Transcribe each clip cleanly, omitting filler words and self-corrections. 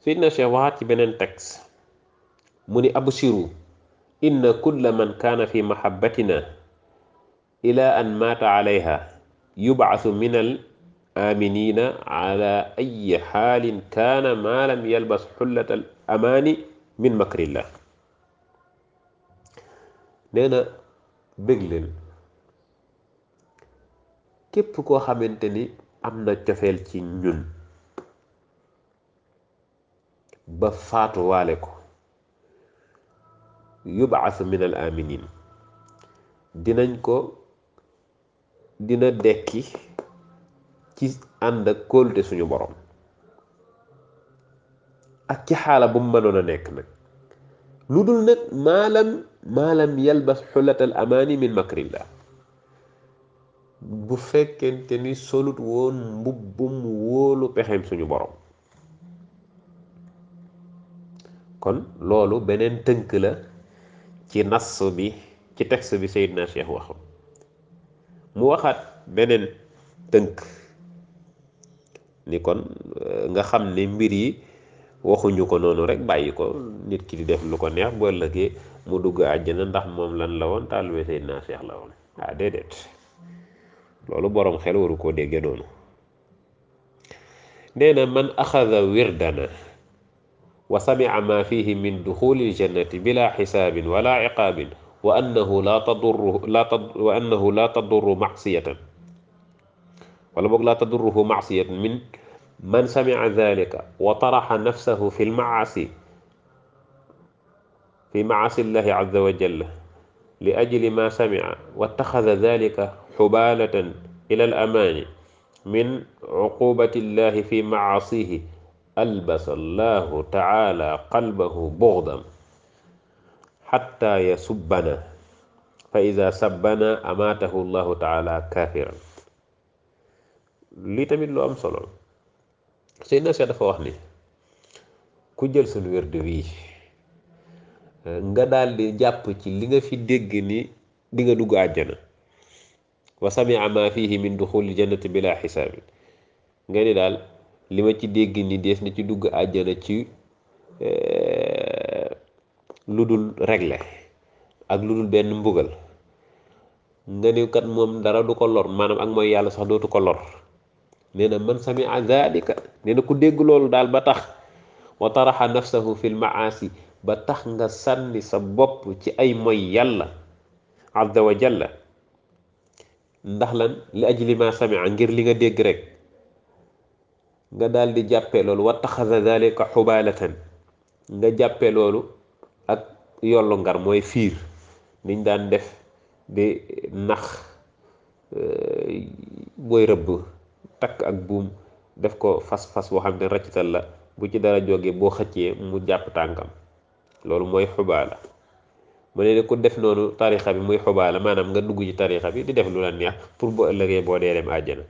Seydina Cheikh waxaat ci beneen texte mu ni abshiru inna kulla man kaana fi mahabbatina ila an maata alayha yubcasu min al aminina ala ayi xaalin kaana maa lam yalbas xullat al amaani min makrillah. nee na bëgg leen képp koo xamante ni am na cofeel ci ñun ba faatuwaale ko yubaasu min al aminin dina dekki ci ànd ak kóolute suñu borom ak ci xaala bu mu mënoon a nekk nag lu dul nag maalam yalbas xulatal amaani min makrillah bu fekkente ni solut woon mbubbum wóolu pexem suñu borom. kon loolu beneen tënk la ci nas bi ci texte bi Seydina Cheikh waxam mu waxaat beneen tënk ni kon nga xam ne mbir yi waxuñu ko noonu rek bàyyi ko nit ki di def lu ko neex boo ëllëgee mu dugg àjjana ndax moom lan la woon taalibe Seydina Cheikh la woon déedéet loolu boroom xel waru koo dégge noonu. nee na man axada wirdana wa samia ma fihi min duxuli ljannati bila xisaabin wala iqaabin wa annahu la tadurru macsiyatan wala boog laa tadurruhu macsiyatan min man samia dalika wa taraxa nafsahu fi lmacaasi llahi azza wa jalla li ajli ma samia wa taxada dalika xubaalatan ila al amaani min cuqubati llahi fi macaasihi albasa allahu taala qalbahu bughdan xatta yasubbana fa ida sabbana amaatahu llahu taala kaafiran. lii tamit lu am solo Seydina Cheikh dafa wax ni ku jël suñu wérde wii nga daal di jàpp ci li nga fi dégg ni di nga dugg àjjana wa samia ma fihi min duxuli jannati bila xisaabin nga ni daal li ma ci dégg ni dees na ci dugg àjjana ci lu dul regle ak lu dul benn mbugal nga ni kat moom dara du ko lor maanaam ak mooy yàlla sax dootu ko lor. nee na man samia zalika nee na ku dégg loolu daal ba tax wa taraxa nafsahu fil maasi ba tax nga sànni sa bopp ci ay moy yàlla azza wa jalla ndax lan li ajli ma samia ngir li nga dégg rek nga daal di jàppee loolu wa taxada zalika xubaalatan nga jàppee loolu ak yollu ngar mooy fiir niñ daan def di nax booy rëbb takk ak buum def ko fas-fas boo xam ne raccital la bu ci dara jógee boo xëccee mu jàpp tànkam loolu mooy xubaala mu ne ku def noonu tarixa bi muy xubaala maanaam nga dugg ci tarixa bi di def lu la neex pour bu ëllëgee boo dee dem àjjana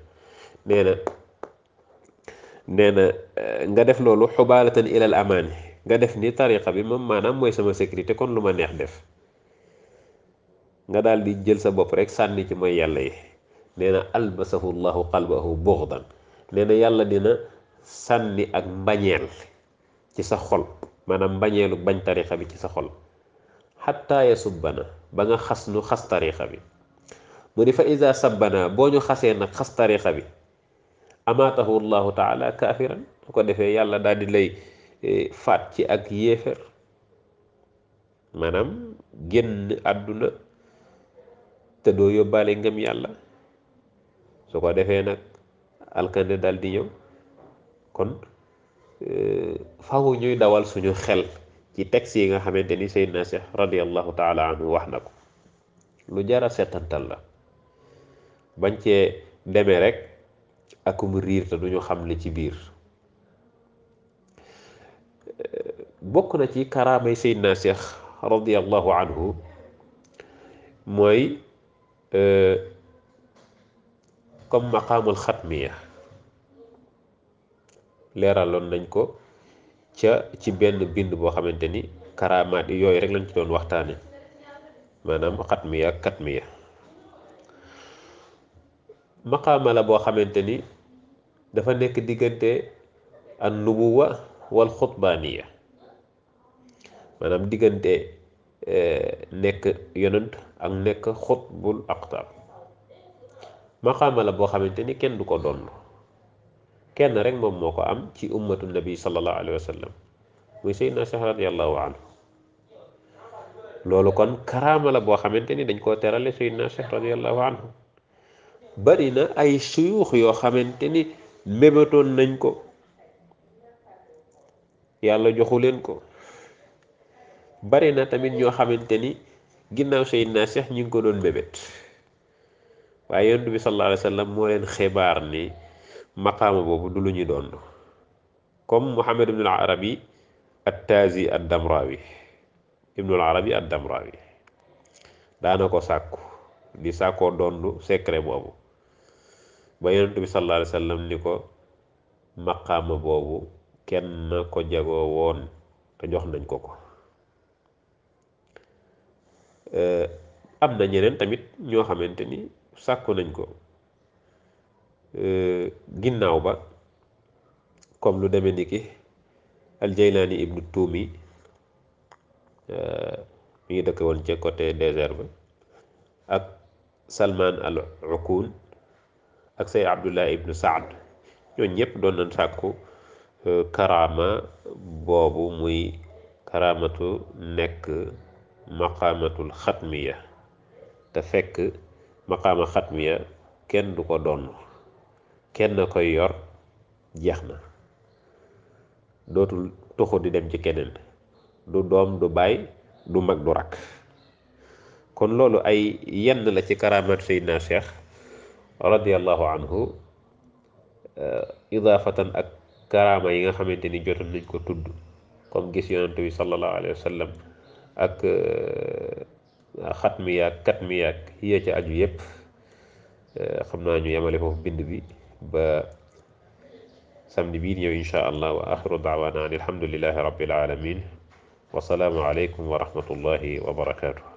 nee na nga def loolu xubaalatan ilal amaani nga def ni tarixa bi moom maanaam mooy sama sécurité kon lu ma neex def nga daal di jël sa bopp rek sànni ci mooy yàlla yi. nee na albasahu llahu qalbahu bughdan nee na yàlla dina sànni ak mbañeel ci sa xol maanaam mbañeelu bañ tarixa bi ci sa xol xatta yasubbana ba nga xas nu xas tarixa bi mu ni fa iza sabbana boo ñu xasee nag xas tarixa bi amaatahu llahu taala kaafiran su ko defee yàlla daal di lay faat ci ak yéefér maanaam génn àdduna te doo yóbbaale ngëm yàlla su ko defee nag alkande dal di ñëw kon faw ñuy dawal suñu xel ci texte yi nga xamante ni Seydina Cheikh radiallahu taala anhu wax na ko lu jara setantal la bañ cee demee rek akum riir te duñu xam li ci biir. bokk na ci karaamay Seydina Cheikh radiallahu anhu mooy comme maqaamul xatmiya leeraloon nañ ko ci benn bind boo xamante ni karaamaat yooyu rek lañ ci doon waxtaane maanaam xatmiya ak katmiya maqaama la boo xamante ni dafa nekk diggante an nubuwa wal xutbaaniya maanaam diggante nekk yonent ak nekk xutbul aqtaab maqaama la boo xamante ni kenn du ko doon kenn rek moom moo ko am ci ummatu nabi sallallahu alayhi wa sallam muy Seydina Cheikh radiallahu anhu loolu kon karaama la boo xamante ni dañ koo terale Seydina Cheikh radiallahu anhu bari na ay suyuux yoo xamante ni mébatoon nañ ko yàlla joxu leen ko bari na tamit ñoo xamante ni ginnaaw Seydina Cheikh ñi ngi ko doon mébét waaye yonent bi sallallahu alayhi wa sallam moo leen xibaar ni maqaama boobu du lu ñu doon comme Muhammad ibnul Arabi at-Taazi ad-Damrawi ibnul Arabi ad-Damrawi daana ko sàkku di sàkkoo doondu secret boobu ba yonent bi sallallahu alayhi wa sallam ni ko maqaama boobu kenn ko jagoo woon te jox nañ ko ko am na ñeneen tamit ñoo xamante ni sàkku nañ ko ginnaaw ba comme lu demee ni ki al-Jaylaani ibnu Tuumi mi ngi dëkk woon ca côté désert ba ak Salman al-Ukun ak say Abdullah ibnu Saad ñooñu ñëpp doon nañ sàkku karaama boobu muy karaamatu nekk maqaamatul xatmiya te fekk maqaama xatmiya kenn du ko doon kenn koy yor jeex na dootul tuxu di dem ci keneen du doom du baay du mag du rakk kon loolu ay yenn la ci karaamat Seydina Cheikh radiallahu anhu idaafatan ak karaama yi nga xamante ni jotoon nañ ko tudd comme gis yonent bi sallallahu alayhi wa sallam ak xatmiyaak katmiyaak yee ca aju yépp xam naa ñu yemale foofu bind bi ba samedi bii ñëw insha allah wa axiru daawaana an alhamdulillahi rabbil alamin wa salaamu alaykum wa rahmatullahi wa barakaatu